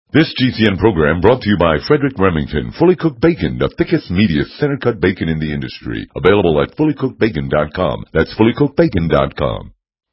This GCN program brought to you by Frederick Remington. Fully cooked bacon, the thickest, meatiest, center-cut bacon in the industry. Available at fullycookedbacon.com. That's fullycookedbacon.com.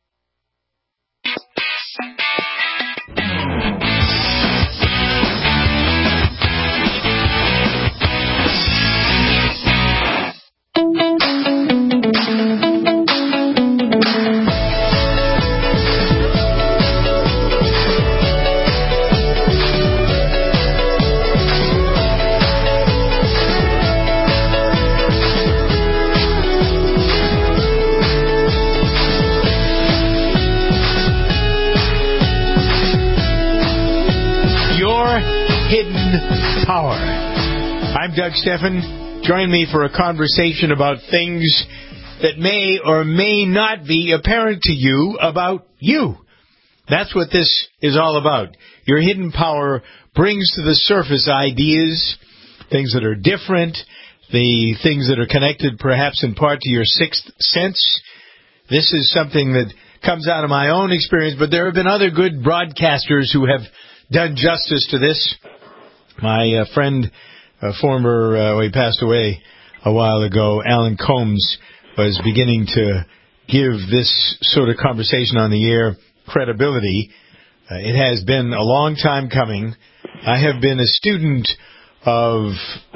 Hidden Power. I'm Doug Steffen. Join me for a conversation about things that may or may not be apparent to you about you. That's what this is all about. Your hidden power brings to the surface ideas, things that are different, the things that are connected perhaps in part to your sixth sense. This is something that comes out of my own experience, but there have been other good broadcasters who have done justice to this. My friend, he passed away a while ago, Alan Combs, was beginning to give this sort of conversation on the air credibility. It has been a long time coming. I have been a student of,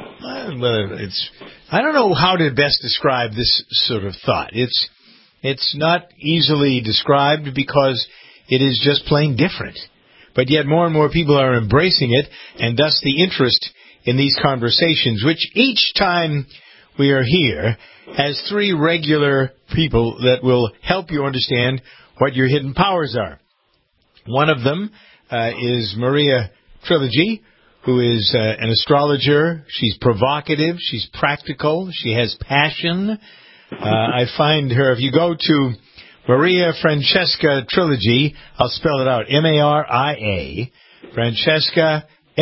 I don't know how to best describe this sort of thought. It's not easily described because it is just plain different. But yet more and more people are embracing it, and thus the interest in these conversations, which each time we are here has three regular people that will help you understand what your hidden powers are. One of them is Maria Trilogy, who is an astrologer. She's provocative. She's practical. She has passion. I find her, if you go to Maria Francesca Trilogy, I'll spell it out, Maria, Francesca,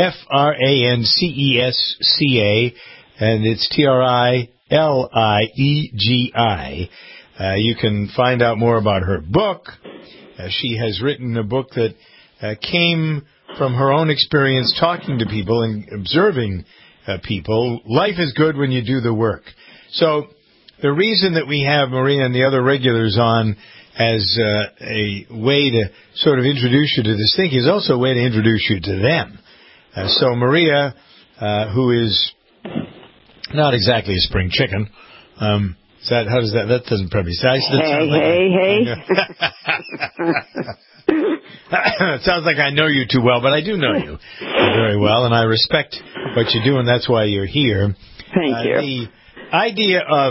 Francesca, and it's Triliegi. You can find out more about her book. She has written a book that came from her own experience talking to people and observing people. Life is good when you do the work. So the reason that we have Maria and the other regulars on as a way to sort of introduce you to this thing is also a way to introduce you to them. So Maria, who is not exactly a spring chicken, that doesn't probably say. Hey. It sounds like I know you too well, but I do know you very well, and I respect what you do, and that's why you're here. Thank you. The idea of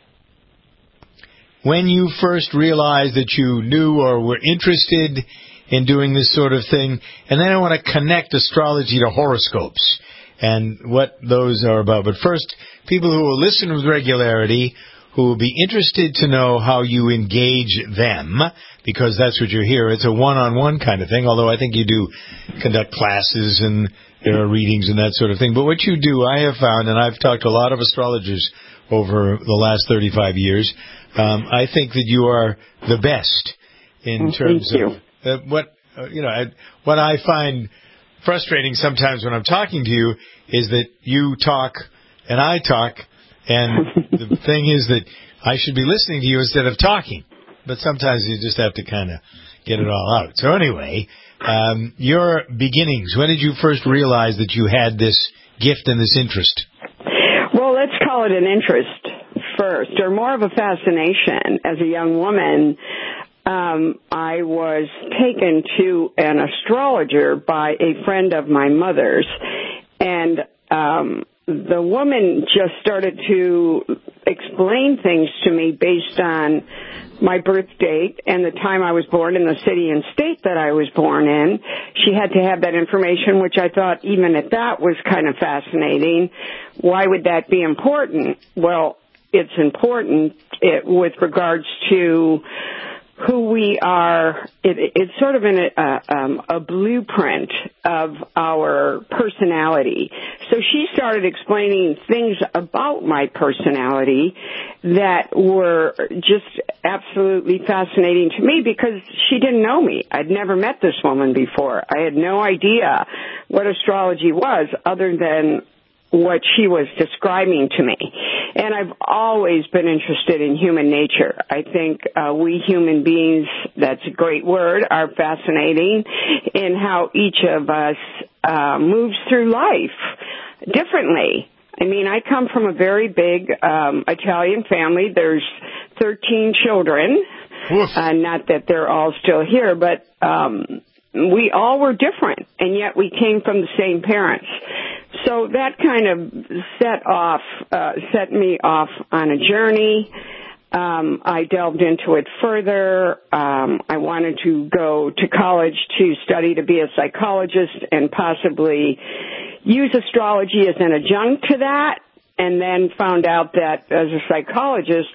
when you first realized that you knew or were interested in doing this sort of thing, and then I want to connect astrology to horoscopes and what those are about. But first, people who will listen with regularity, who will be interested to know how you engage them, because that's what you're here. It's a one-on-one kind of thing, although I think you do conduct classes and there are readings and that sort of thing. But what you do, I have found, and I've talked to a lot of astrologers over the last 35 years, I think that you are the best in terms of what I find frustrating sometimes when I'm talking to you is that you talk and I talk, and the thing is that I should be listening to you instead of talking. But sometimes you just have to kind of get it all out. So anyway, your beginnings, when did you first realize that you had this gift and this interest? Well, let's call it an interest first, or more of a fascination. As a young woman, I was taken to an astrologer by a friend of my mother's, and the woman just started to explain things to me based on my birth date and the time I was born and the city and state that I was born in. She had to have that information, which I thought even at that was kind of fascinating. Why would that be important? Well, it's important with regards to who we are. It's sort of a blueprint of our personality. So she started explaining things about my personality that were just absolutely fascinating to me because she didn't know me. I'd never met this woman before. I had no idea what astrology was other than what she was describing to me. And I've always been interested in human nature. I think we human beings, that's a great word, are fascinating in how each of us moves through life differently. I mean, I come from a very big Italian family. There's 13 children. Not that they're all still here, but we all were different, and yet we came from the same parents. So that kind of set me off on a journey. I delved into it further. I wanted to go to college to study to be a psychologist and possibly use astrology as an adjunct to that, and then found out that as a psychologist,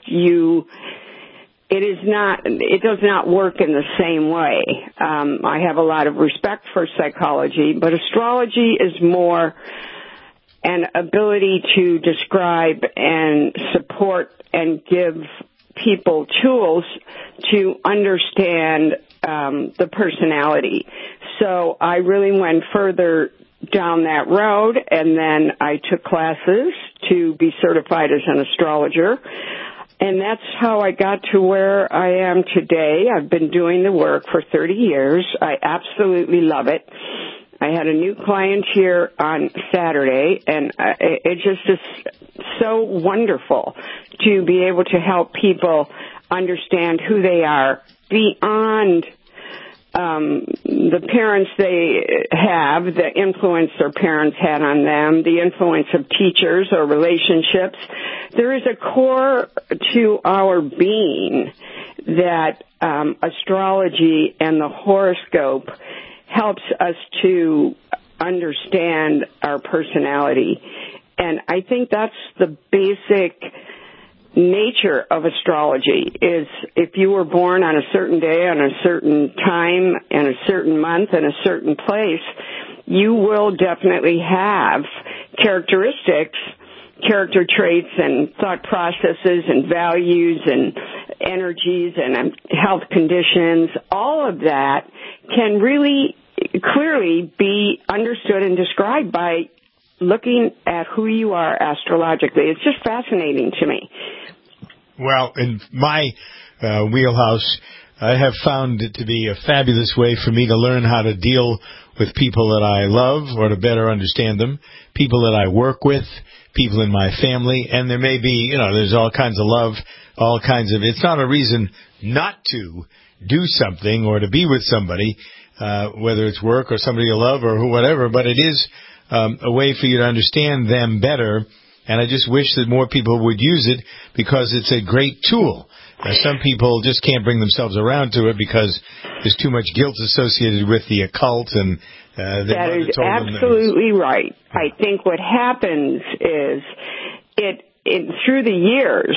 it does not work in the same way. I have a lot of respect for psychology, but astrology is more an ability to describe and support and give people tools to understand the personality. So I really went further down that road, and then I took classes to be certified as an astrologer. And that's how I got to where I am today. I've been doing the work for 30 years. I absolutely love it. I had a new client here on Saturday, and it just is so wonderful to be able to help people understand who they are beyond the parents they have, the influence their parents had on them, the influence of teachers or relationships. There is a core to our being that astrology and the horoscope helps us to understand our personality. And I think that's the basic nature of astrology, is if you were born on a certain day, on a certain time, in a certain month, in a certain place, you will definitely have characteristics, character traits and thought processes and values and energies and health conditions. All of that can really clearly be understood and described by looking at who you are astrologically. It's just fascinating to me. Well, in my wheelhouse, I have found it to be a fabulous way for me to learn how to deal with people that I love or to better understand them, people that I work with, people in my family, and there may be, there's all kinds of love, it's not a reason not to do something or to be with somebody, whether it's work or somebody you love or whatever, but it is a way for you to understand them better. And I just wish that more people would use it because it's a great tool. Now, some people just can't bring themselves around to it because there's too much guilt associated with the occult. And that is absolutely right. I think what happens is through the years,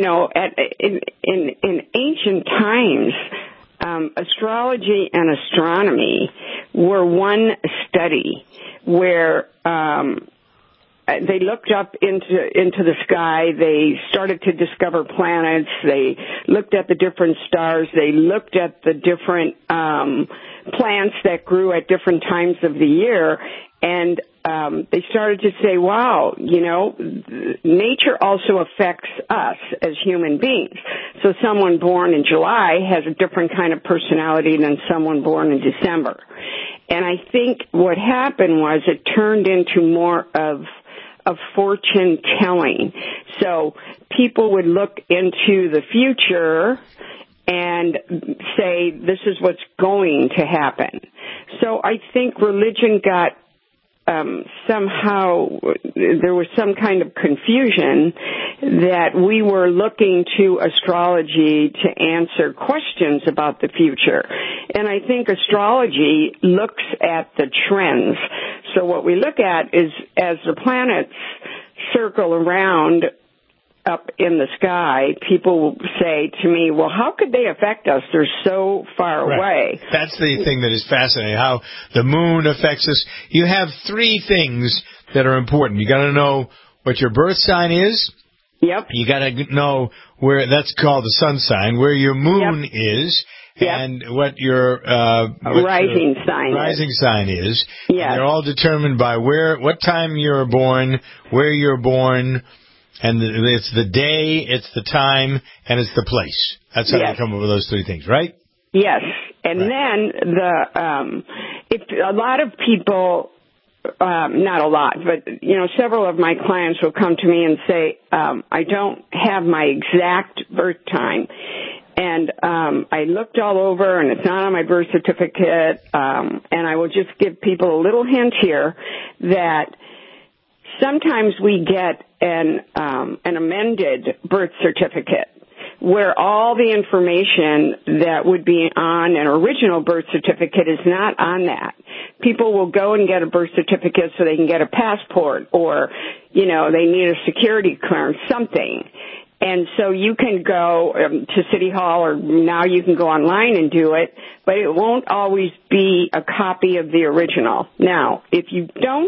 in ancient times, astrology and astronomy were one study where they looked up into the sky. They started to discover planets. They looked at the different stars. They looked at the different plants that grew at different times of the year. And they started to say, wow, nature also affects us as human beings. So someone born in July has a different kind of personality than someone born in December. And I think what happened was it turned into more of fortune telling. So people would look into the future and say, this is what's going to happen. So I think religion got somehow there was some kind of confusion that we were looking to astrology to answer questions about the future. And I think astrology looks at the trends. So what we look at is as the planets circle around up in the sky, people say to me, well, how could they affect us? They're so far away. That's the thing that is fascinating, how the moon affects us. You have three things that are important. You got to know what your birth sign is. Yep. You got to know where that's called the sun sign, where your moon is, and what your rising sign is. Yes. They're all determined by what time you're born, where you're born, and it's the day, it's the time, and it's the place. That's how you come up with those three things, right? Yes. And then if a lot of people, not a lot, but, several of my clients will come to me and say, I don't have my exact birth time. And I looked all over, and it's not on my birth certificate. And I will just give people a little hint here that sometimes we get an amended birth certificate where all the information that would be on an original birth certificate is not on that. People will go and get a birth certificate so they can get a passport, or, they need a security clearance, something. And so you can go to City Hall, or now you can go online and do it, but it won't always be a copy of the original. Now, if you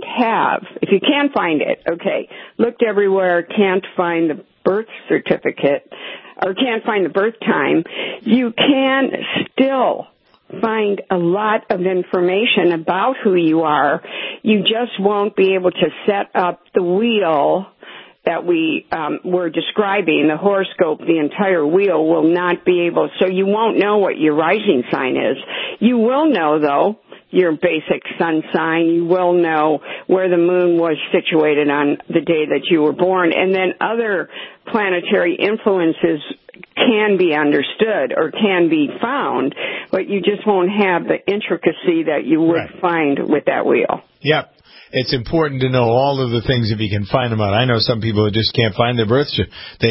can't find it, looked everywhere, can't find the birth certificate, or can't find the birth time, you can still find a lot of information about who you are. You just won't be able to set up the wheel that we were describing, the horoscope. The entire wheel will not be able, so you won't know what your rising sign is. You will know, though, your basic sun sign. You will know where the moon was situated on the day that you were born. And then other planetary influences can be understood or can be found, but you just won't have the intricacy that you would find with that wheel. Yep. It's important to know all of the things if you can find them out. I know some people who just can't find their birth time.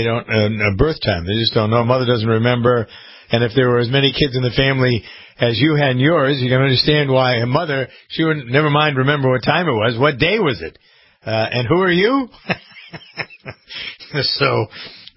They just don't know. Mother doesn't remember. And if there were as many kids in the family as you had in yours, you can understand why a mother, she would never mind remember what time it was. What day was it? And who are you? So,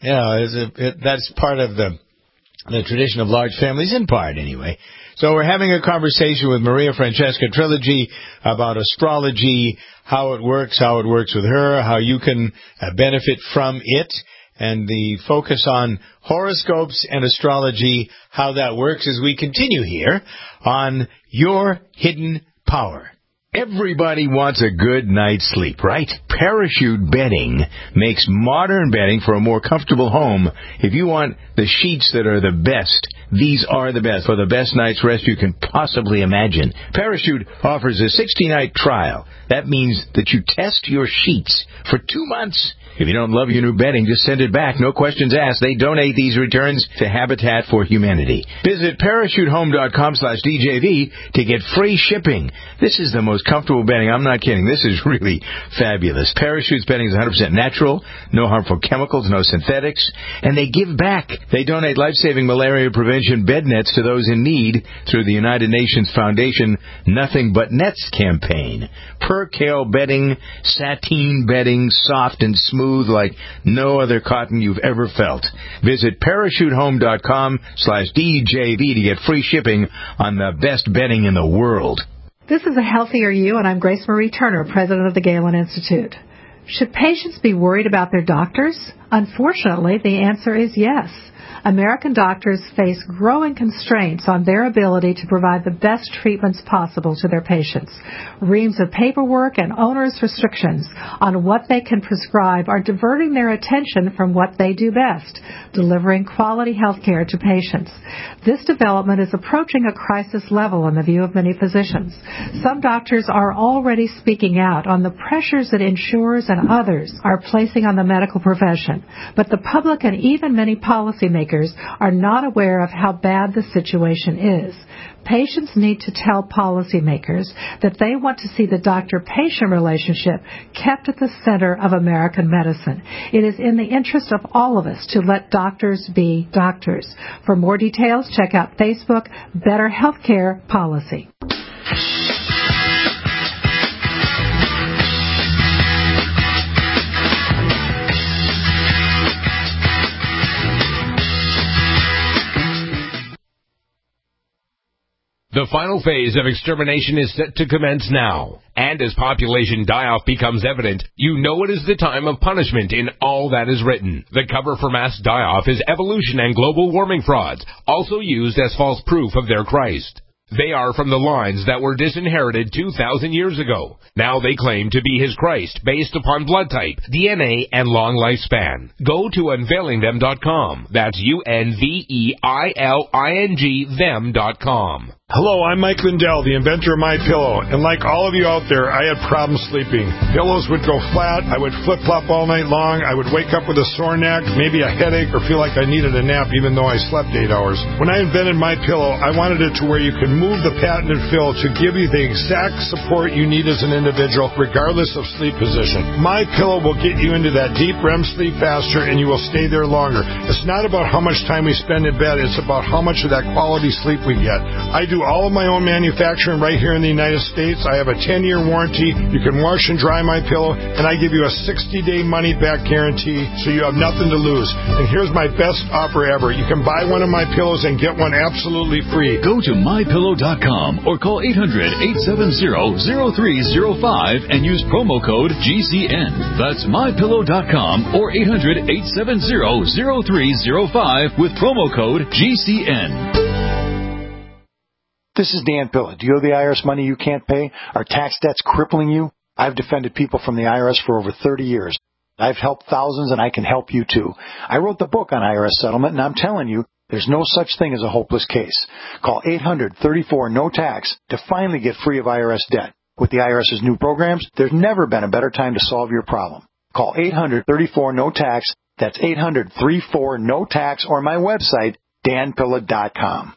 that's part of the tradition of large families, in part anyway. So we're having a conversation with Maria Francesca Trilogy about astrology, how it works with her, how you can benefit from it, and the focus on horoscopes and astrology, how that works as we continue here on Your Hidden Power. Everybody wants a good night's sleep, right? Parachute bedding makes modern bedding for a more comfortable home. If you want the sheets that are the best, these are the best for the best night's rest you can possibly imagine. Parachute offers a 60-night trial. That means that you test your sheets for 2 months. If you don't love your new bedding, just send it back. No questions asked. They donate these returns to Habitat for Humanity. Visit parachutehome.com/DJV to get free shipping. This is the most comfortable bedding. I'm not kidding. This is really fabulous. Parachute's bedding is 100% natural, no harmful chemicals, no synthetics, and they give back. They donate life-saving malaria prevention bed nets to those in need through the United Nations Foundation Nothing But Nets campaign. Percale bedding, sateen bedding, soft and smooth like no other cotton you've ever felt. Visit parachutehome.com/DJV to get free shipping on the best bedding in the world. This is A Healthier You, and I'm Grace Marie Turner, president of the Galen Institute. Should patients be worried about their doctors? Unfortunately, the answer is yes. American doctors face growing constraints on their ability to provide the best treatments possible to their patients. Reams of paperwork and onerous restrictions on what they can prescribe are diverting their attention from what they do best, delivering quality health care to patients. This development is approaching a crisis level in the view of many physicians. Some doctors are already speaking out on the pressures that insurers and others are placing on the medical profession, but the public and even many policymakers are not aware of how bad the situation is. Patients need to tell policymakers that they want to see the doctor-patient relationship kept at the center of American medicine. It is in the interest of all of us to let doctors be doctors. For more details, check out Facebook Better Healthcare Policy. The The final phase of extermination is set to commence now. And as population die-off becomes evident, you know it is the time of punishment in all that is written. The cover for mass die-off is evolution and global warming frauds, also used as false proof of their Christ. They are from the lines that were disinherited 2,000 years ago. Now they claim to be his Christ based upon blood type, DNA, and long lifespan. Go to unveilingthem.com. That's UNVEILING them.com. Hello, I'm Mike Lindell, the inventor of MyPillow, and like all of you out there, I had problems sleeping. Pillows would go flat, I would flip-flop all night long, I would wake up with a sore neck, maybe a headache, or feel like I needed a nap even though I slept 8 hours. When I invented MyPillow, I wanted it to where you could move the patented fill to give you the exact support you need as an individual, regardless of sleep position. MyPillow will get you into that deep REM sleep faster, and you will stay there longer. It's not about how much time we spend in bed, it's about how much of that quality sleep we get. I do all of my own manufacturing right here in the United States. I have a 10-year warranty. You can wash and dry my pillow, and I give you a 60-day money-back guarantee, so you have nothing to lose. And here's my best offer ever. You can buy one of my pillows and get one absolutely free. Go to mypillow.com or call 800-870-0305 and use promo code GCN. That's mypillow.com or 800-870-0305 with promo code GCN. This is Dan Pilla. Do you owe the IRS money you can't pay? Are tax debts crippling you? I've defended people from the IRS for over 30 years. I've helped thousands, and I can help you too. I wrote the book on IRS settlement, and I'm telling you, there's no such thing as a hopeless case. Call 800-34-NO-TAX to finally get free of IRS debt. With the IRS's new programs, there's never been a better time to solve your problem. Call 800-34-NO-TAX. That's 800-34-NO-TAX, or my website, danpilla.com.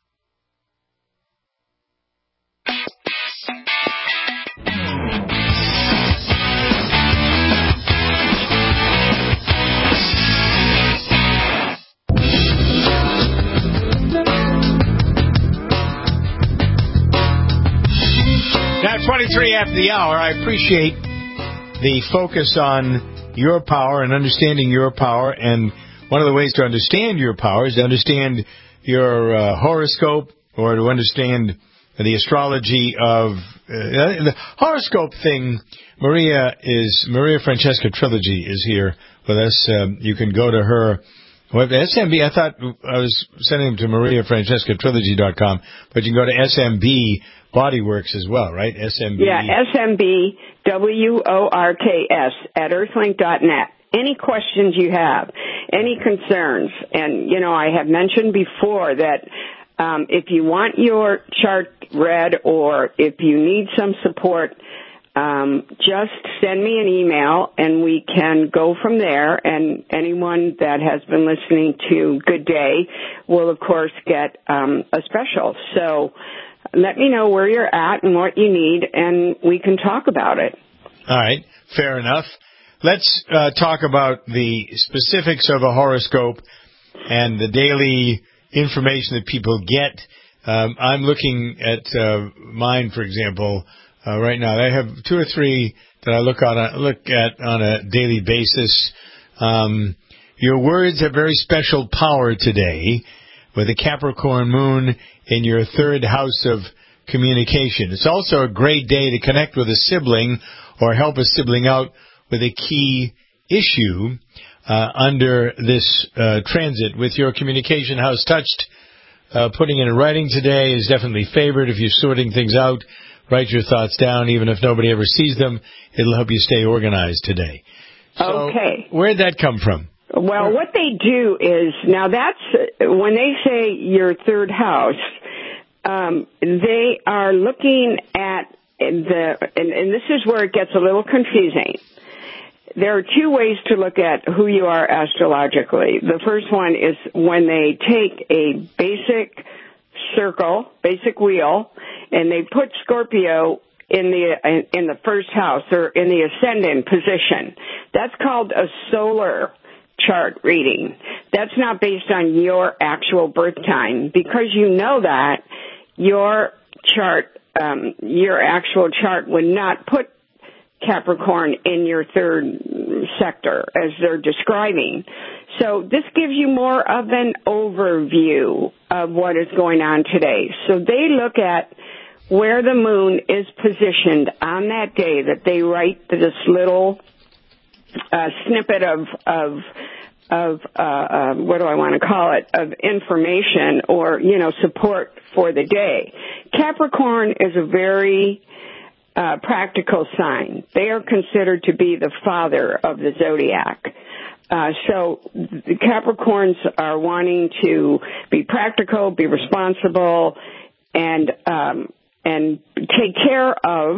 Now, 23 after the hour, I appreciate the focus on your power and understanding your power. And one of the ways to understand your power is to understand your horoscope, or to understand the astrology of the horoscope thing. Maria Francesca Trilogy is here with us. You can go to her SMB. I thought I was sending them to MariaFrancescaTrilogy.com, but you can go to SMB Bodyworks as well, right? SMB. Yeah, SMBWORKS at earthlink.net. Any questions you have, any concerns, and, I have mentioned before that if you want your chart read or if you need some support, just send me an email and we can go from there. And anyone that has been listening to Good Day will, of course, get a special. So let me know where you're at and what you need, and we can talk about it. All right. Fair enough. Let's talk about the specifics of a horoscope and the daily information that people get. I'm looking at mine, for example, right now. I have 2 or 3 that I look at on a daily basis. Your words have very special power today, with a Capricorn moon in your 3rd house of communication. It's also a great day to connect with a sibling or help a sibling out with a key issue under this transit. With your communication house touched, putting it in writing today is definitely favored. If you're sorting things out, write your thoughts down. Even if nobody ever sees them, it'll help you stay organized today. So, okay. Where'd that come from? Well, what they do is, now that's, when they say your 3rd house, they are looking at and this is where it gets a little confusing. There are 2 ways to look at who you are astrologically. The first one is when they take a basic circle, basic wheel, and they put Scorpio in the 1st house, or in the ascendant position. That's called a solar chart reading. That's not based on your actual birth time. Because you know that, your chart, your actual chart would not put Capricorn in your 3rd sector as they're describing. So this gives you more of an overview of what is going on today. So they look at where the moon is positioned on that day that they write this little snippet of what do I want to call it, of information or, support for the day. Capricorn is a very practical sign. They are considered to be the father of the zodiac. So the Capricorns are wanting to be practical, be responsible, and take care of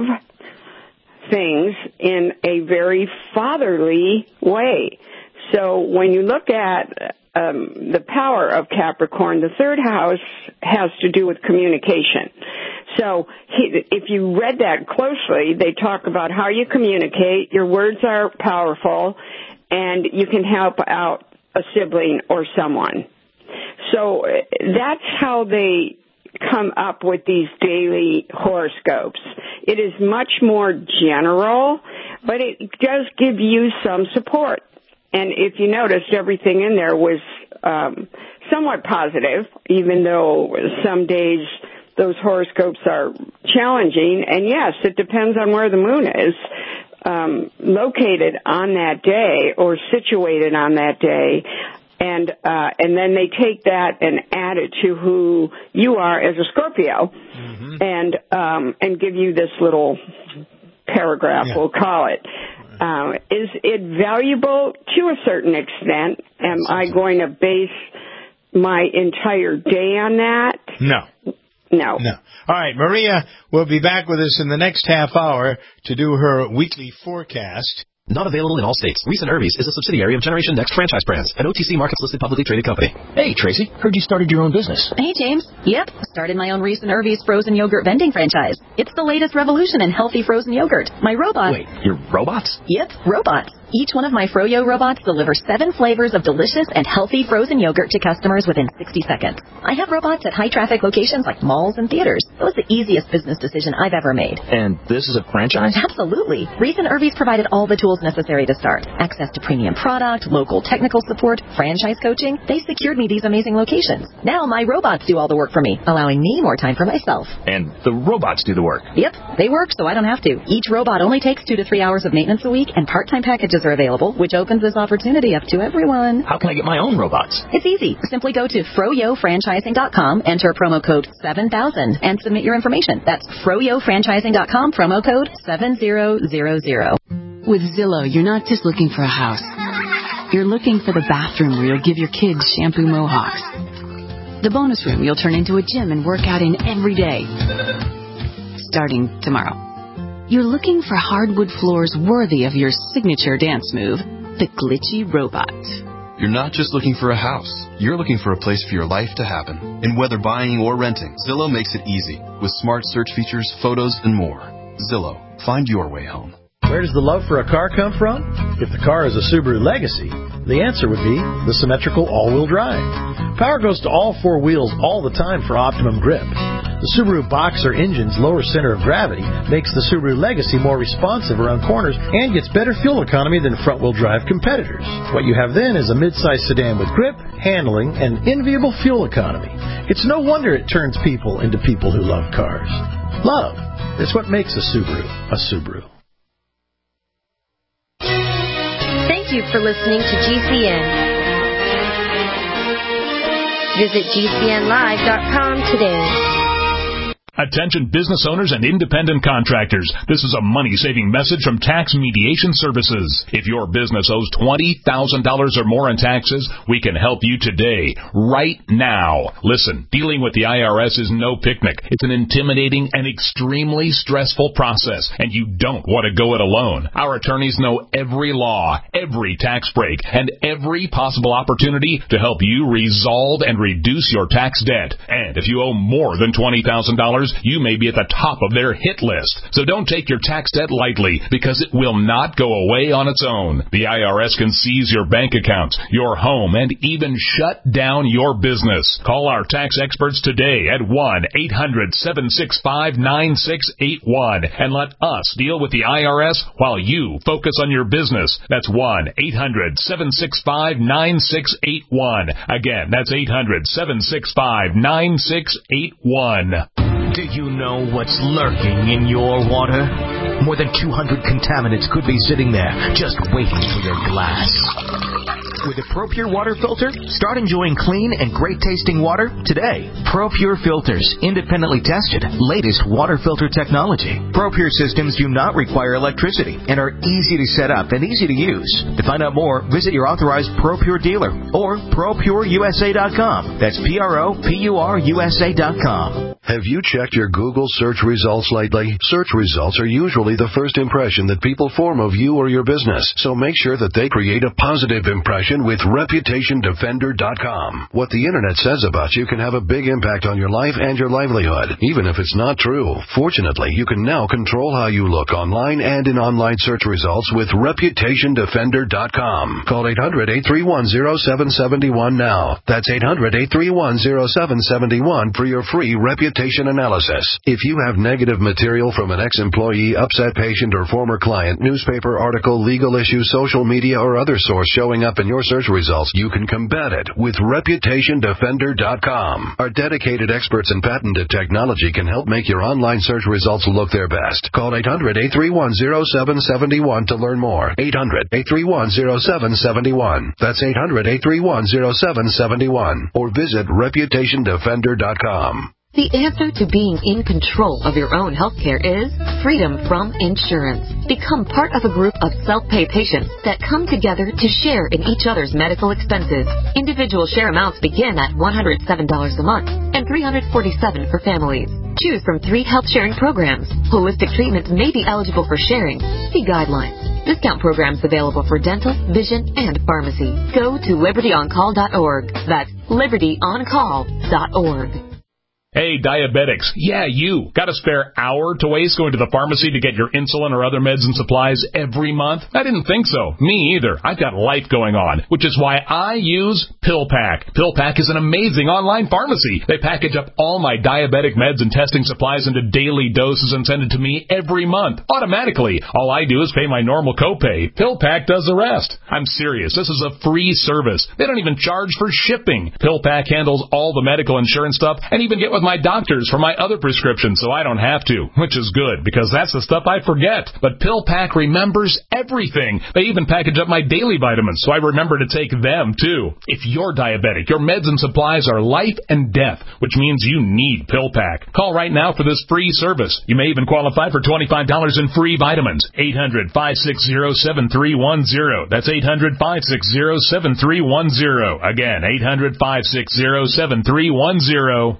things in a very fatherly way. So when you look at the power of Capricorn, the third house has to do with communication. So if you read that closely, they talk about how you communicate. Your words are powerful, and you can help out a sibling or someone. So that's how they come up with these daily horoscopes. It is much more general, but it does give you some support. And if you noticed, everything in there was somewhat positive, even though some days those horoscopes are challenging. And yes, it depends on where the moon is located on that day or situated on that day. And then they take that and add it to who you are as a Scorpio, and give you this little paragraph, we'll call it. Is it valuable to a certain extent? Am I going to base my entire day on that? No. All right, Maria will be back with us in the next half hour to do her weekly forecast. Not available in all states. Recent Irby's is a subsidiary of Generation Next Franchise Brands, an OTC Markets-listed publicly traded company. Hey, Tracy. Heard you started your own business. Hey, James. Yep. Started my own recent Irby's frozen yogurt vending franchise. It's the latest revolution in healthy frozen yogurt. My robots... Wait, your robots? Yep, robots. Each one of my Froyo robots delivers 7 flavors of delicious and healthy frozen yogurt to customers within 60 seconds. I have robots at high-traffic locations like malls and theaters. It was the easiest business decision I've ever made. And this is a franchise? Absolutely. Recent Irby's provided all the tools necessary to start. Access to premium product, local technical support, franchise coaching. They secured me these amazing locations. Now my robots do all the work for me, allowing me more time for myself. And the robots do the work? Yep. They work so I don't have to. Each robot only takes 2 to 3 hours of maintenance a week, and part-time packages are available, which opens this opportunity up to everyone. How can I get my own robots? It's easy. Simply go to froyofranchising.com, enter promo code 7000, and submit your information. That's froyofranchising.com, promo code 7000. With Zillow, you're not just looking for a house. You're looking for the bathroom where you'll give your kids shampoo mohawks. The bonus room you'll turn into a gym and work out in every day. Starting tomorrow. You're looking for hardwood floors worthy of your signature dance move, the glitchy robot. You're not just looking for a house. You're looking for a place for your life to happen. And whether buying or renting, Zillow makes it easy with smart search features, photos, and more. Zillow. Find your way home. Where does the love for a car come from? If the car is a Subaru Legacy, the answer would be the symmetrical all-wheel drive. Power goes to all 4 wheels all the time for optimum grip. The Subaru Boxer engine's lower center of gravity makes the Subaru Legacy more responsive around corners and gets better fuel economy than front-wheel drive competitors. What you have then is a mid-size sedan with grip, handling, and enviable fuel economy. It's no wonder it turns people into people who love cars. Love is what makes a Subaru a Subaru. Thank you for listening to GCN. Visit GCNlive.com today. Attention business owners and independent contractors. This is a money-saving message from Tax Mediation Services. If your business owes $20,000 or more in taxes, we can help you today, right now. Listen, dealing with the IRS is no picnic. It's an intimidating and extremely stressful process, and you don't want to go it alone. Our attorneys know every law, every tax break, and every possible opportunity to help you resolve and reduce your tax debt. And if you owe more than $20,000, you may be at the top of their hit list. So don't take your tax debt lightly, because it will not go away on its own. The IRS can seize your bank accounts, your home, and even shut down your business. Call our tax experts today at 1-800-765-9681 and let us deal with the IRS while you focus on your business. That's 1-800-765-9681. Again, that's 800-765-9681. Do you know what's lurking in your water? More than 200 contaminants could be sitting there, just waiting for your glass. With a ProPure water filter, start enjoying clean and great-tasting water today. ProPure filters, independently tested, latest water filter technology. ProPure systems do not require electricity and are easy to set up and easy to use. To find out more, visit your authorized ProPure dealer or ProPureUSA.com. That's ProPureUSA.com. Have you checked your Google search results lately? Search results are usually the first impression that people form of you or your business, so make sure that they create a positive impression with ReputationDefender.com. What the Internet says about you can have a big impact on your life and your livelihood, even if it's not true. Fortunately, you can now control how you look online and in online search results with ReputationDefender.com. Call 800-831-0771 now. That's 800-831-0771 for your free reputation analysis. If you have negative material from an ex-employee, upset patient, or former client, newspaper article, legal issue, social media, or other source showing up in your search results, you can combat it with ReputationDefender.com. Our dedicated experts in patented technology can help make your online search results look their best. Call 800-831-0771 to learn more. 800-831-0771. That's 800-831-0771. Or visit ReputationDefender.com. The answer to being in control of your own healthcare is freedom from insurance. Become part of a group of self-pay patients that come together to share in each other's medical expenses. Individual share amounts begin at $107 a month and $347 for families. Choose from 3 health-sharing programs. Holistic treatments may be eligible for sharing. See guidelines. Discount programs available for dental, vision, and pharmacy. Go to LibertyOnCall.org. That's LibertyOnCall.org. Hey, diabetics. Yeah, you. Got a spare hour to waste going to the pharmacy to get your insulin or other meds and supplies every month? I didn't think so. Me either. I've got life going on, which is why I use PillPack. PillPack is an amazing online pharmacy. They package up all my diabetic meds and testing supplies into daily doses and send it to me every month, automatically. All I do is pay my normal copay. PillPack does the rest. I'm serious. This is a free service. They don't even charge for shipping. PillPack handles all the medical insurance stuff and even get with my doctors for my other prescriptions, so I don't have to, which is good because that's the stuff I forget. But PillPack remembers everything. They even package up my daily vitamins, so I remember to take them too. If you're diabetic, your meds and supplies are life and death, which means you need PillPack. Call right now for this free service. You may even qualify for $25 in free vitamins. 800-560-7310. That's 800-560-7310. Again, 800-560-7310.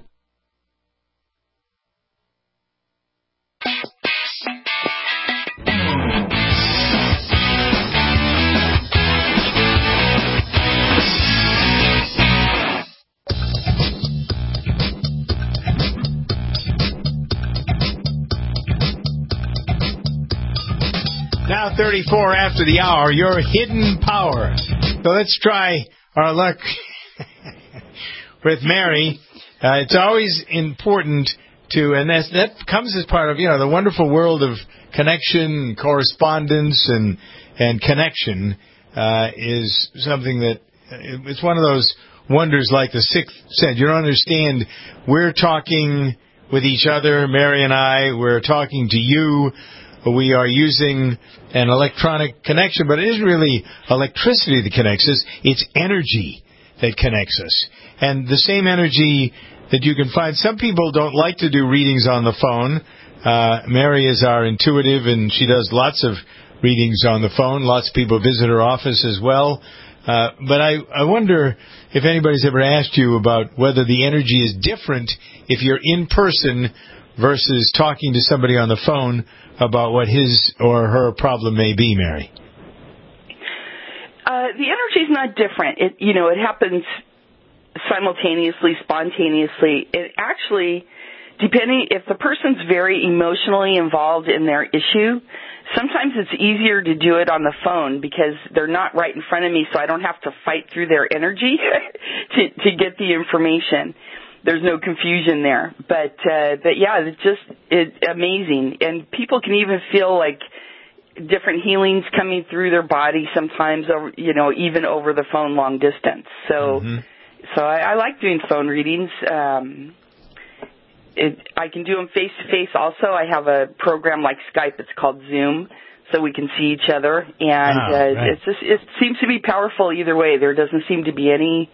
Now 34 after the hour, your hidden power. So let's try our luck with Mary. It's always important to, and that comes as part of, the wonderful world of connection, correspondence, and connection is something that, it's one of those wonders like the Sixth Sense. You don't understand, we're talking with each other, Mary and I, we're talking to you. We are using an electronic connection, but it isn't really electricity that connects us. It's energy that connects us. And the same energy that you can find. Some people don't like to do readings on the phone. Mary is our intuitive, and she does lots of readings on the phone. Lots of people visit her office as well. But I wonder if anybody's ever asked you about whether the energy is different if you're in person versus talking to somebody on the phone about what his or her problem may be, Mary. The energy is not different. It happens simultaneously, spontaneously. It actually, depending if the person's very emotionally involved in their issue, sometimes it's easier to do it on the phone because they're not right in front of me, so I don't have to fight through their energy to get the information. There's no confusion there. But yeah, it's amazing. And people can even feel like different healings coming through their body sometimes, even over the phone long distance. So, So I like doing phone readings. I can do them face to face. Also, I have a program like Skype. It's called Zoom, so we can see each other, and right. it seems to be powerful either way. There doesn't seem to be any.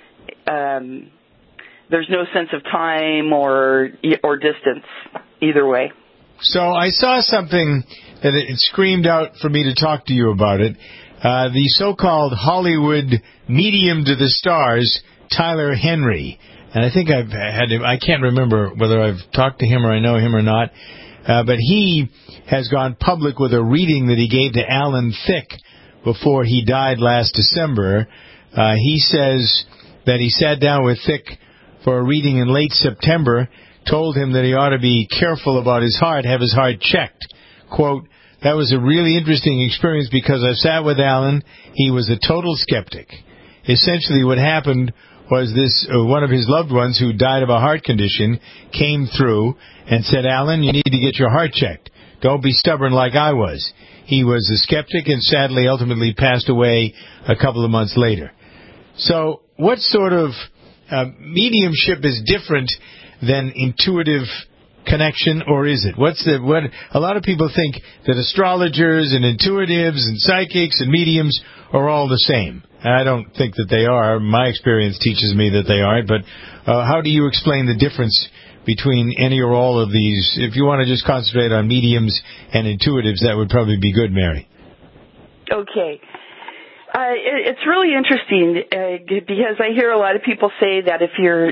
There's no sense of time or distance either way. So I saw something that it screamed out for me to talk to you about it. The so-called Hollywood medium to the stars, Tyler Henry. And I think I've had him, I can't remember whether I've talked to him or I know him or not, but he has gone public with a reading that he gave to Alan Thicke before he died last December. He says that he sat down with Thicke for a reading in late September, told him that he ought to be careful about his heart, have his heart checked. Quote, "That was a really interesting experience because I sat with Alan. He was a total skeptic. Essentially what happened was this, one of his loved ones who died of a heart condition came through and said, Alan, you need to get your heart checked. Don't be stubborn like I was. He was a skeptic and sadly ultimately passed away a couple of months later." So what sort of mediumship is different than intuitive connection, or is it? What a lot of people think that astrologers and intuitives and psychics and mediums are all the same. I don't think that they are. My experience teaches me that they aren't, but how do you explain the difference between any or all of these? If you want to just concentrate on mediums and intuitives, that would probably be good, Mary. Okay. It's really interesting because I hear a lot of people say that if you're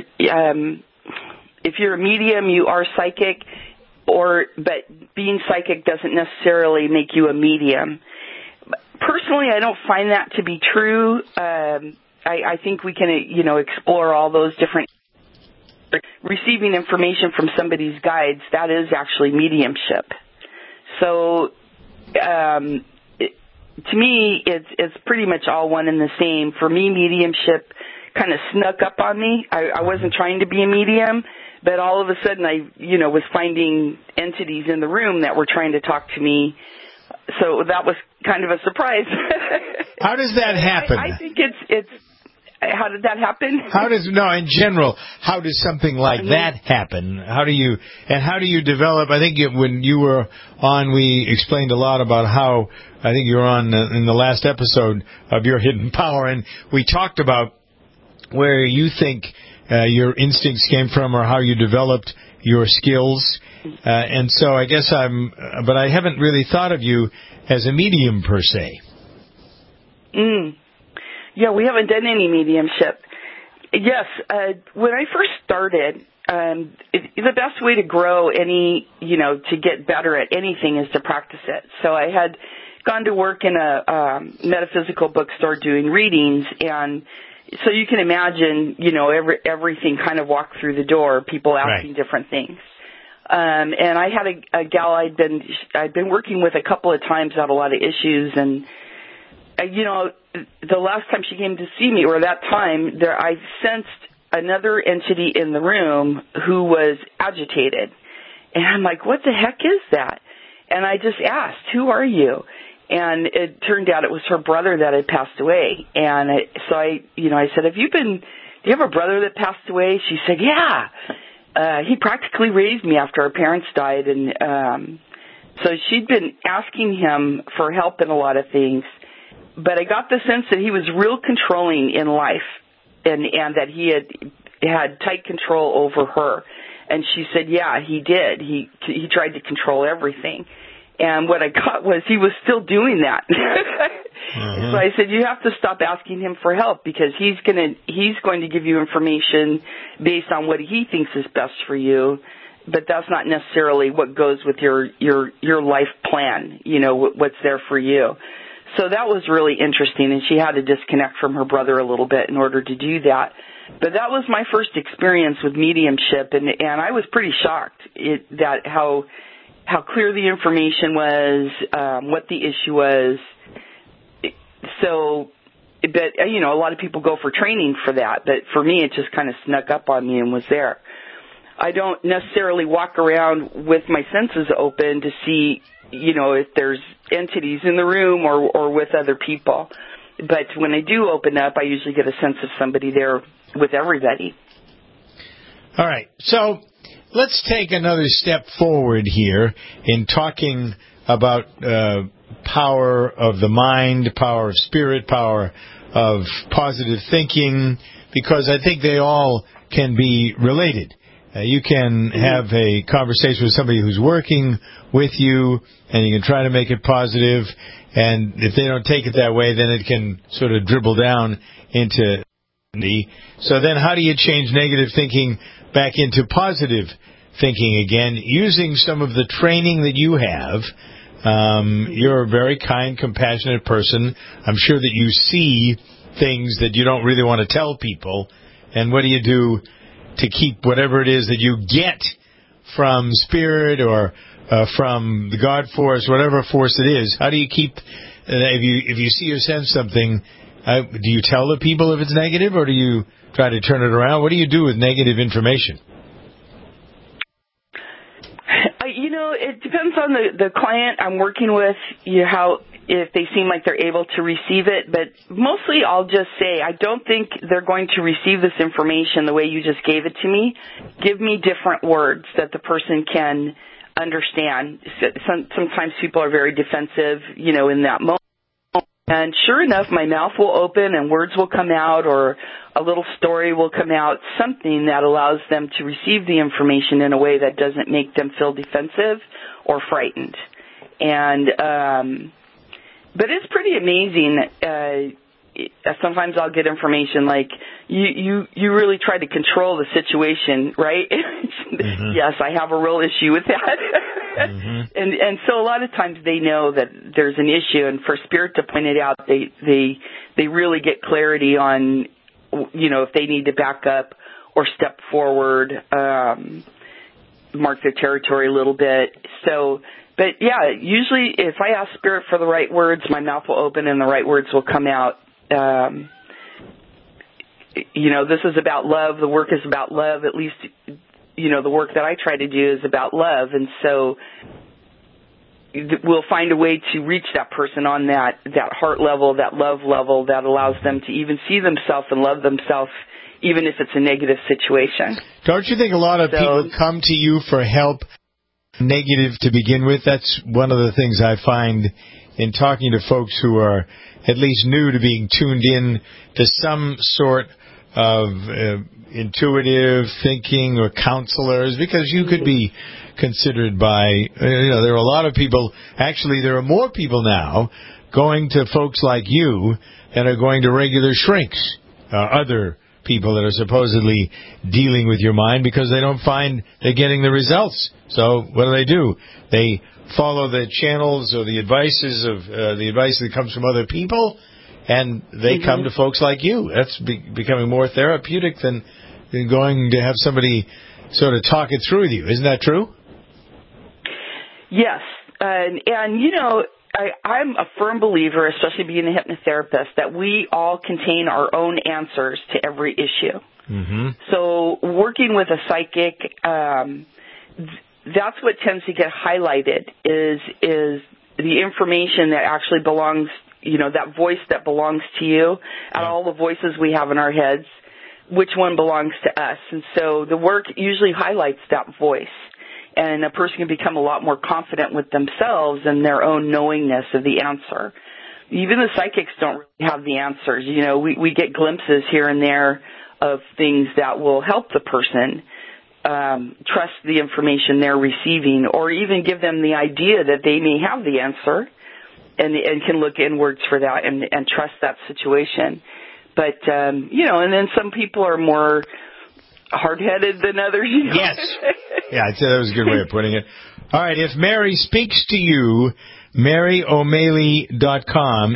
a medium, you are psychic, but being psychic doesn't necessarily make you a medium. Personally, I don't find that to be true. I think we can, explore all those different. Receiving information from somebody's guides, that is actually mediumship. So, to me, it's pretty much all one and the same. For me, mediumship kind of snuck up on me. I wasn't trying to be a medium, but all of a sudden I, was finding entities in the room that were trying to talk to me. So that was kind of a surprise. How does that happen? I think it's how did that happen? In general, how does something like that happen? How do you develop? I think when you were on, we explained a lot about how, I think you were on in the last episode of Your Hidden Power, and we talked about where you think your instincts came from or how you developed your skills. And so I guess but I haven't really thought of you as a medium per se. Yeah, we haven't done any mediumship. Yes, when I first started, the best way to grow to get better at anything is to practice it. So I had gone to work in a metaphysical bookstore doing readings, and so you can imagine, everything kind of walked through the door, people asking different things. And I had a gal I'd been working with a couple of times, had a lot of issues, and the last time she came to see me, or that time, I sensed another entity in the room who was agitated. And I'm like, what the heck is that? And I just asked, who are you? And it turned out it was her brother that had passed away. And so I said, do you have a brother that passed away? She said, yeah. He practically raised me after our parents died. And so she'd been asking him for help in a lot of things. But I got the sense that he was real controlling in life, and that he had tight control over her. And she said, yeah, he did. He tried to control everything. And what I got was he was still doing that. So I said, you have to stop asking him for help, because he's going to give you information based on what he thinks is best for you. But that's not necessarily what goes with your life plan, what's there for you. So that was really interesting, and she had to disconnect from her brother a little bit in order to do that. But that was my first experience with mediumship, and I was pretty shocked that how clear the information was, what the issue was. So, but a lot of people go for training for that, but for me, it just kind of snuck up on me and was there. I don't necessarily walk around with my senses open to see, if there's entities in the room or with other people. But when I do open up, I usually get a sense of somebody there with everybody. All right. So let's take another step forward here in talking about power of the mind, power of spirit, power of positive thinking, because I think they all can be related. You can have a conversation with somebody who's working with you, and you can try to make it positive, and if they don't take it that way, then it can sort of dribble down into me. So then how do you change negative thinking back into positive thinking again, using some of the training that you have? You're a very kind, compassionate person. I'm sure that you see things that you don't really want to tell people. And what do you do to keep whatever it is that you get from spirit or from the God force, whatever force it is? How do you keep, if you see or sense something, do you tell the people if it's negative, or do you try to turn it around? What do you do with negative information? It depends on the client I'm working with, how if they seem like they're able to receive it. But mostly I'll just say, I don't think they're going to receive this information the way you just gave it to me. Give me different words that the person can understand. Sometimes people are very defensive, in that moment. And sure enough, my mouth will open and words will come out, or a little story will come out, something that allows them to receive the information in a way that doesn't make them feel defensive or frightened. And but it's pretty amazing. Sometimes I'll get information like, you really tried to control the situation, right? Mm-hmm. Yes, I have a real issue with that. Mm-hmm. And so a lot of times they know that there's an issue, and for Spirit to point it out, they really get clarity on, if they need to back up or step forward, mark their territory a little bit. So, but yeah, usually if I ask Spirit for the right words, my mouth will open and the right words will come out. This is about love. The work is about love. At least, the work that I try to do is about love. And so we'll find a way to reach that person on that heart level, that love level that allows them to even see themselves and love themselves, even if it's a negative situation. Don't you think a lot of people come to you for help negative to begin with? That's one of the things I find in talking to folks who are at least new to being tuned in to some sort of intuitive thinking or counselors, because you could be considered by, there are a lot of people, actually there are more people now going to folks like you than are going to regular shrinks, other people that are supposedly dealing with your mind, because they don't find they're getting the results. So what do? They follow the channels or the advices of the advice that comes from other people, and they come to folks like you. That's becoming more therapeutic than going to have somebody sort of talk it through with you. Isn't that true? Yes. And I'm a firm believer, especially being a hypnotherapist, that we all contain our own answers to every issue. Mm-hmm. So working with a psychic, that's what tends to get highlighted is the information that actually belongs, that voice that belongs to you, and all the voices we have in our heads, which one belongs to us. And so the work usually highlights that voice, and a person can become a lot more confident with themselves and their own knowingness of the answer. Even the psychics don't really have the answers. We get glimpses here and there of things that will help the person trust the information they're receiving, or even give them the idea that they may have the answer and can look inwards for that and trust that situation. But, and then some people are more hard-headed than others. Yes. Yeah, I'd say that was a good way of putting it. All right, if Mary speaks to you, MaryO'Maley.com,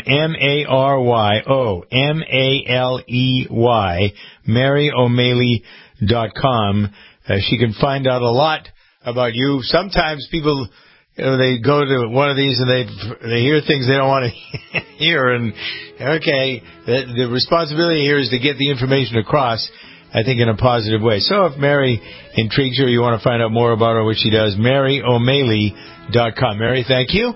MaryO'Maley, MaryO'Maley.com. She can find out a lot about you. Sometimes people, they go to one of these and they hear things they don't want to hear. And, okay, the responsibility here is to get the information across, I think, in a positive way. So if Mary intrigues you, you want to find out more about her, which she does, MaryO'Maley.com. Mary, thank you.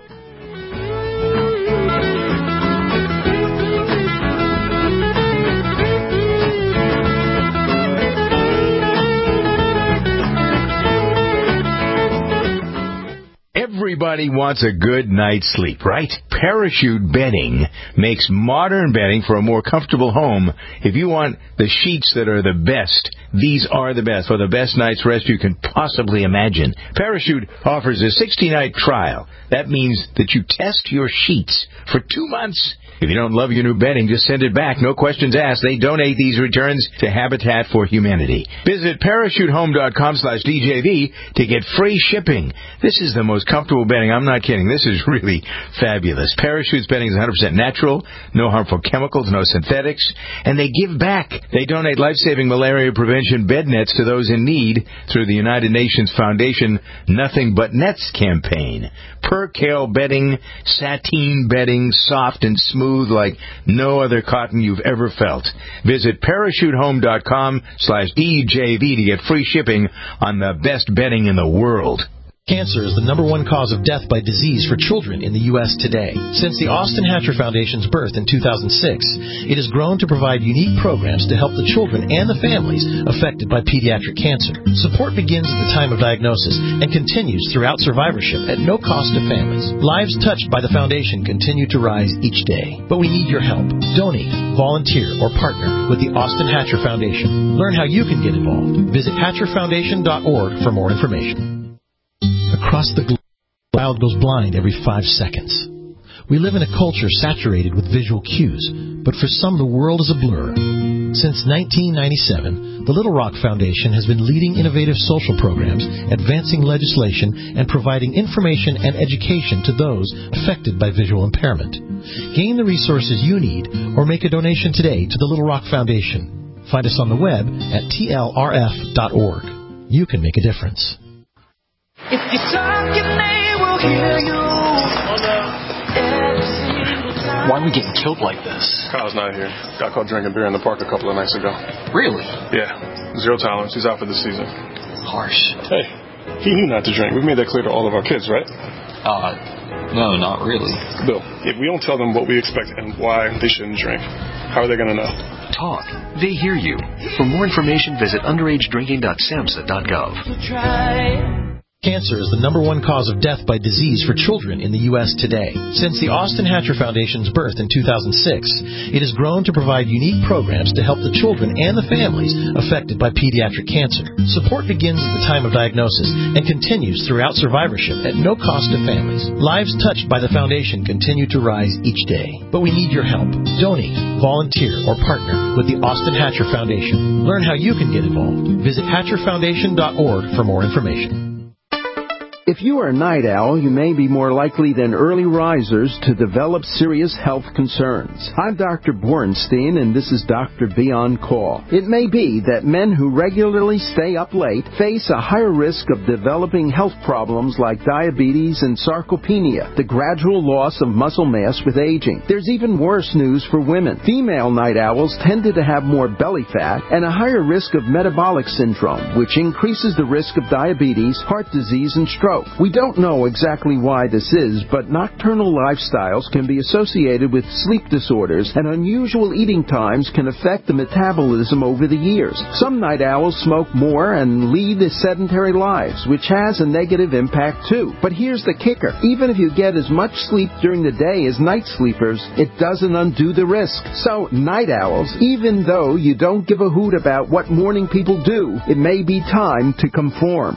Everybody wants a good night's sleep, right? Parachute bedding makes modern bedding for a more comfortable home. If you want the sheets that are the best, these are the best for the best night's rest you can possibly imagine. Parachute offers a 60-night trial. That means that you test your sheets for 2 months. If you don't love your new bedding, just send it back. No questions asked. They donate these returns to Habitat for Humanity. Visit parachutehome.com/DJV to get free shipping. This is the most comfortable bedding. I'm not kidding. This is really fabulous. Parachute's bedding is 100% natural, no harmful chemicals, no synthetics, and they give back. They donate life-saving malaria prevention bed nets to those in need through the United Nations Foundation Nothing But Nets campaign. Percale bedding, sateen bedding, soft and smooth like no other cotton you've ever felt. Visit parachutehome.com/DJV to get free shipping on the best bedding in the world. Cancer is the #1 cause of death by disease for children in the U.S. today. Since the Austin Hatcher Foundation's birth in 2006, it has grown to provide unique programs to help the children and the families affected by pediatric cancer. Support begins at the time of diagnosis and continues throughout survivorship at no cost to families. Lives touched by the foundation continue to rise each day. But we need your help. Donate, volunteer, or partner with the Austin Hatcher Foundation. Learn how you can get involved. Visit hatcherfoundation.org for more information. Across the globe, a child goes blind every 5 seconds. We live in a culture saturated with visual cues, but for some the world is a blur. Since 1997, the Little Rock Foundation has been leading innovative social programs, advancing legislation, and providing information and education to those affected by visual impairment. Gain the resources you need or make a donation today to the Little Rock Foundation. Find us on the web at tlrf.org. You can make a difference. If you talk, they will hear you. Why are we getting killed like this? Kyle's not here. Got caught drinking beer in the park a couple of nights ago. Really? Yeah. 0 tolerance. He's out for the season. Harsh. Hey, he knew not to drink. We've made that clear to all of our kids, right? No, not really. Bill, if we don't tell them what we expect and why they shouldn't drink, how are they going to know? Talk. They hear you. For more information, visit underagedrinking.samhsa.gov. Cancer is the #1 cause of death by disease for children in the U.S. today. Since the Austin Hatcher Foundation's birth in 2006, it has grown to provide unique programs to help the children and the families affected by pediatric cancer. Support begins at the time of diagnosis and continues throughout survivorship at no cost to families. Lives touched by the foundation continue to rise each day. But we need your help. Donate, volunteer, or partner with the Austin Hatcher Foundation. Learn how you can get involved. Visit hatcherfoundation.org for more information. If you are a night owl, you may be more likely than early risers to develop serious health concerns. I'm Dr. Bornstein, and this is Dr. B on Call. It may be that men who regularly stay up late face a higher risk of developing health problems like diabetes and sarcopenia, the gradual loss of muscle mass with aging. There's even worse news for women. Female night owls tended to have more belly fat and a higher risk of metabolic syndrome, which increases the risk of diabetes, heart disease, and stroke. We don't know exactly why this is, but nocturnal lifestyles can be associated with sleep disorders, and unusual eating times can affect the metabolism over the years. Some night owls smoke more and lead sedentary lives, which has a negative impact too. But here's the kicker. Even if you get as much sleep during the day as night sleepers, it doesn't undo the risk. So, night owls, even though you don't give a hoot about what morning people do, it may be time to conform.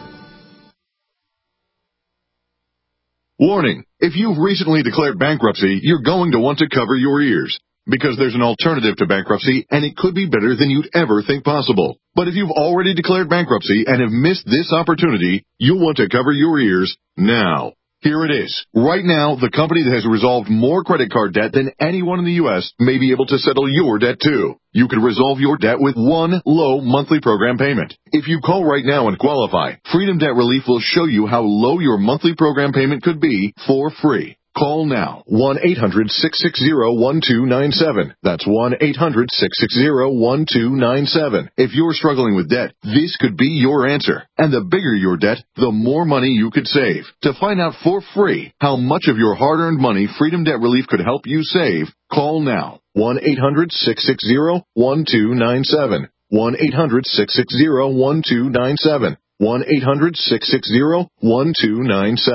Warning, if you've recently declared bankruptcy, you're going to want to cover your ears, because there's an alternative to bankruptcy, and it could be better than you'd ever think possible. But if you've already declared bankruptcy and have missed this opportunity, you'll want to cover your ears now. Here it is. Right now, the company that has resolved more credit card debt than anyone in the U.S. may be able to settle your debt too. You can resolve your debt with one low monthly program payment. If you call right now and qualify, Freedom Debt Relief will show you how low your monthly program payment could be for free. Call now, 1-800-660-1297. That's 1-800-660-1297. If you're struggling with debt, this could be your answer. And the bigger your debt, the more money you could save. To find out for free how much of your hard-earned money Freedom Debt Relief could help you save, call now, 1-800-660-1297. 1-800-660-1297. 1-800-660-1297.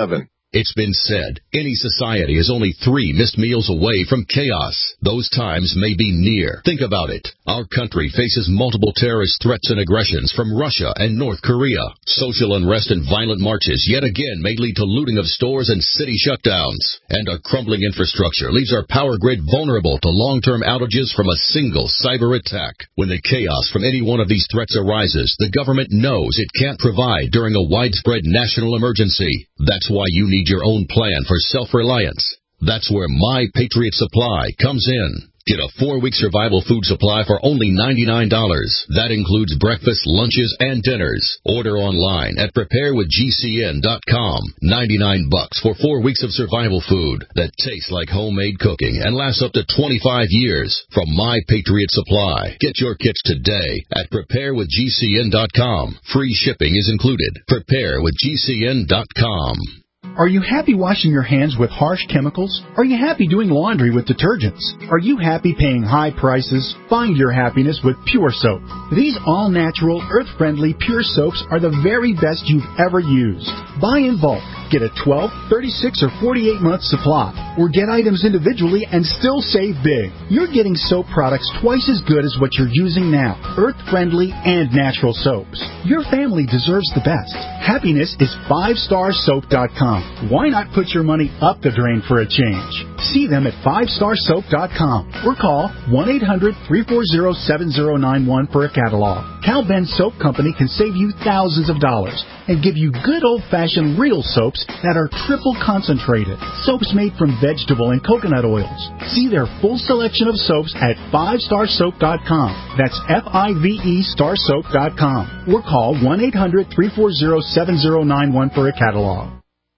It's been said, any society is only 3 missed meals away from chaos. Those times may be near. Think about it. Our country faces multiple terrorist threats and aggressions from Russia and North Korea. Social unrest and violent marches yet again may lead to looting of stores and city shutdowns. And a crumbling infrastructure leaves our power grid vulnerable to long-term outages from a single cyber attack. When the chaos from any one of these threats arises, the government knows it can't provide during a widespread national emergency. That's why you need your own plan for self-reliance. That's where My Patriot Supply comes in. Get a 4-week survival food supply for only $99. That includes breakfast, lunches, and dinners. Order online at preparewithgcn.com. $99 for 4 weeks of survival food that tastes like homemade cooking and lasts up to 25 years from My Patriot Supply. Get your kits today at preparewithgcn.com. Free shipping is included. Preparewithgcn.com. Are you happy washing your hands with harsh chemicals? Are you happy doing laundry with detergents? Are you happy paying high prices? Find your happiness with Pure Soap. These all-natural, earth-friendly Pure Soaps are the very best you've ever used. Buy in bulk. Get a 12, 36, or 48-month supply. Or get items individually and still save big. You're getting soap products twice as good as what you're using now. Earth-friendly and natural soaps. Your family deserves the best. Happiness is 5starsoap.com. Why not put your money up the drain for a change? See them at 5starsoap.com or call 1-800-340-7091 for a catalog. Cal Ben Soap Company can save you thousands of dollars and give you good old-fashioned real soaps that are triple concentrated. Soaps made from vegetable and coconut oils. See their full selection of soaps at 5starsoap.com. That's F-I-V-E starsoap.com. Or call 1-800-340-7091 for a catalog.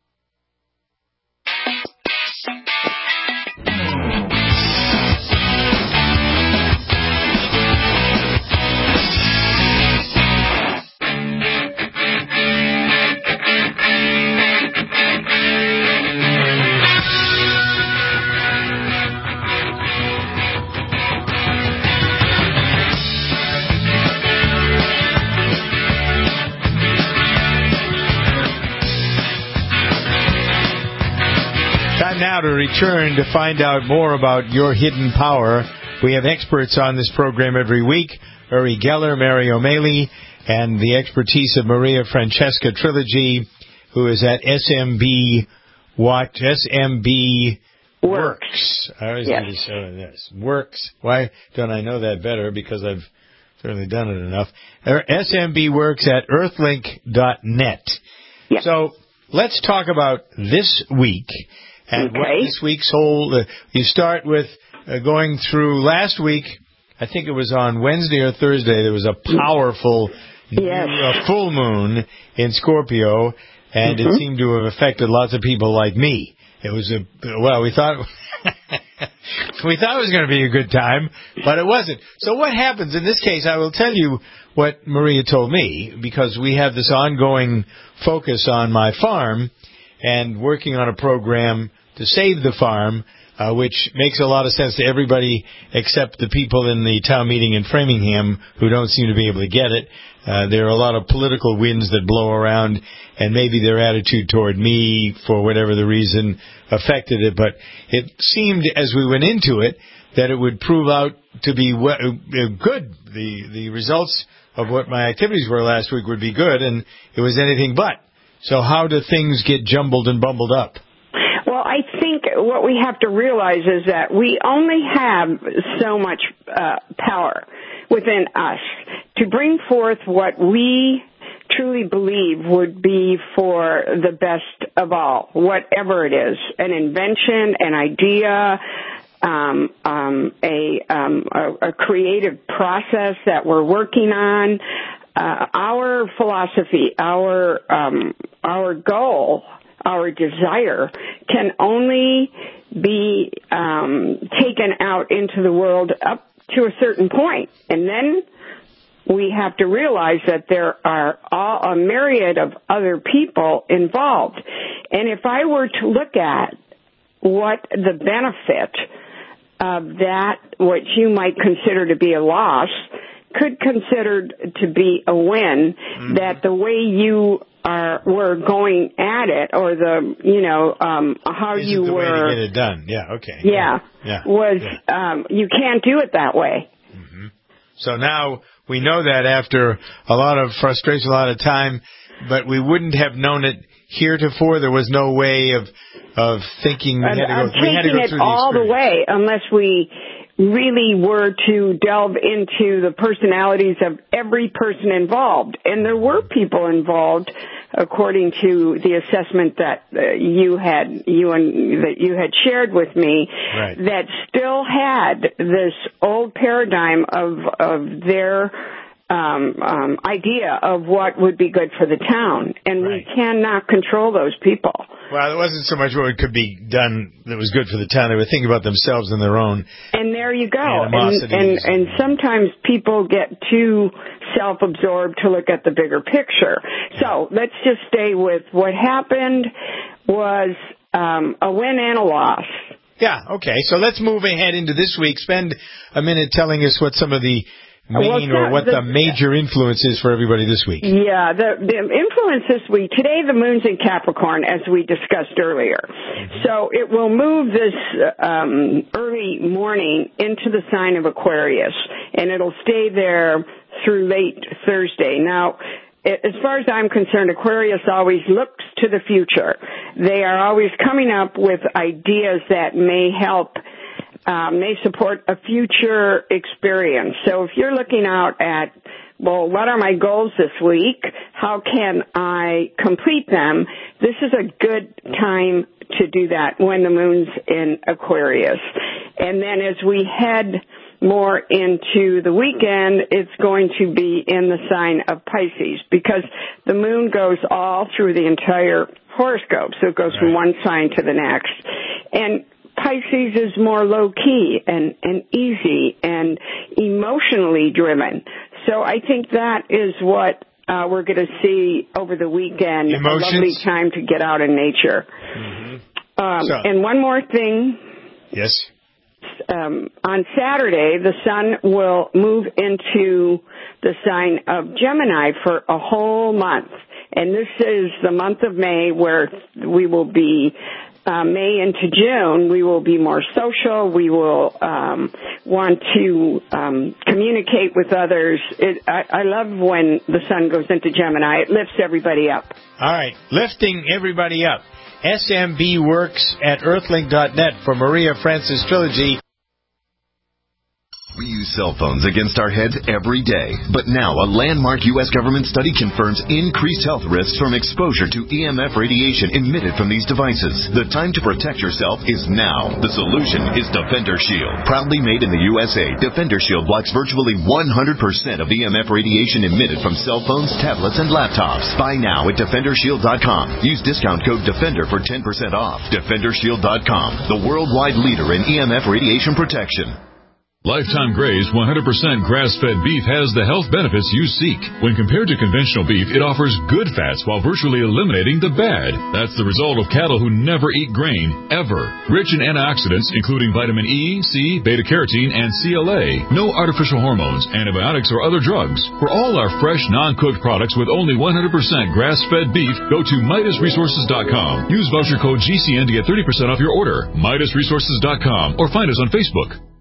Now to return to find out more about your hidden power. We have experts on this program every week. Uri Geller, Mary O'Malley, and the expertise of Maria Francesca Trilogy, who is at SMB Works. I always need to say this. Works. Why don't I know that better? Because I've certainly done it enough. SMB Works at earthlink.net. Yep. So let's talk about this week. And what this week's whole, you start with going through last week, I think it was on Wednesday or Thursday, there was a powerful full moon in Scorpio, and it seemed to have affected lots of people like me. It was we thought we thought it was going to be a good time, but it wasn't. So what happens in this case, I will tell you what Maria told me, because we have this ongoing focus on my farm and working on a program to save the farm, which makes a lot of sense to everybody except the people in the town meeting in Framingham who don't seem to be able to get it. There are a lot of political winds that blow around, and maybe their attitude toward me, for whatever the reason, affected it. But it seemed, as we went into it, that it would prove out to be good. The results of what my activities were last week would be good, and it was anything but. So how do things get jumbled and bumbled up? Well, I think what we have to realize is that we only have so much power within us to bring forth what we truly believe would be for the best of all, whatever it is, an invention, an idea, a creative process that we're working on. Our philosophy, our goal, our desire can only be taken out into the world up to a certain point. And then we have to realize that there are a myriad of other people involved. And if I were to look at what the benefit of that, what you might consider to be a loss, could consider to be a win, that the way you were going at it, or how Isn't you the were way to get it done. Yeah, okay. You can't do it that way. Mm-hmm. So now we know that after a lot of frustration, a lot of time, but we wouldn't have known it heretofore. There was no way of thinking. We had to go through the all the way, unless we really were to delve into the personalities of every person involved. And there were people involved, according to the assessment that you had shared with me, right, that still had this old paradigm of their idea of what would be good for the town. And we cannot control those people. Well, it wasn't so much what could be done that was good for the town. They were thinking about themselves and their own. And there you go. And sometimes people get too self-absorbed to look at the bigger picture. So let's just stay with what happened was a win and a loss. Yeah, okay. So let's move ahead into this week. Spend a minute telling us what some of the the major influence is for everybody this week. Yeah, the influence this week, today the moon's in Capricorn, as we discussed earlier. Mm-hmm. So it will move this early morning into the sign of Aquarius, and it'll stay there through late Thursday. Now, as far as I'm concerned, Aquarius always looks to the future. They are always coming up with ideas that may help may support a future experience. So if you're looking out at, well, what are my goals this week? How can I complete them? This is a good time to do that when the moon's in Aquarius. And then as we head more into the weekend, it's going to be in the sign of Pisces, because the moon goes all through the entire horoscope. So it goes from one sign to the next. And Pisces is more low-key and easy and emotionally driven. So I think that is what we're going to see over the weekend. Emotions? A lovely time to get out in nature. Mm-hmm. And one more thing. Yes. On Saturday, the sun will move into the sign of Gemini for a whole month. And this is the month of May, where we will be May into June, we will be more social. We will want to communicate with others. I love when the sun goes into Gemini. It lifts everybody up. All right, lifting everybody up. SMB works at earthlink.net for Maria Francis Trilogy. We use cell phones against our heads every day, but now a landmark U.S. government study confirms increased health risks from exposure to EMF radiation emitted from these devices. The time to protect yourself is now. The solution is Defender Shield. Proudly made in the USA, Defender Shield blocks virtually 100% of EMF radiation emitted from cell phones, tablets, and laptops. Buy now at DefenderShield.com. Use discount code DEFENDER for 10% off. DefenderShield.com, the worldwide leader in EMF radiation protection. Lifetime Gray's 100% grass-fed beef has the health benefits you seek. When compared to conventional beef, it offers good fats while virtually eliminating the bad. That's the result of cattle who never eat grain, ever. Rich in antioxidants, including vitamin E, C, beta-carotene, and CLA. No artificial hormones, antibiotics, or other drugs. For all our fresh, non-cooked products with only 100% grass-fed beef, go to MidasResources.com. Use voucher code GCN to get 30% off your order. MidasResources.com, or find us on Facebook.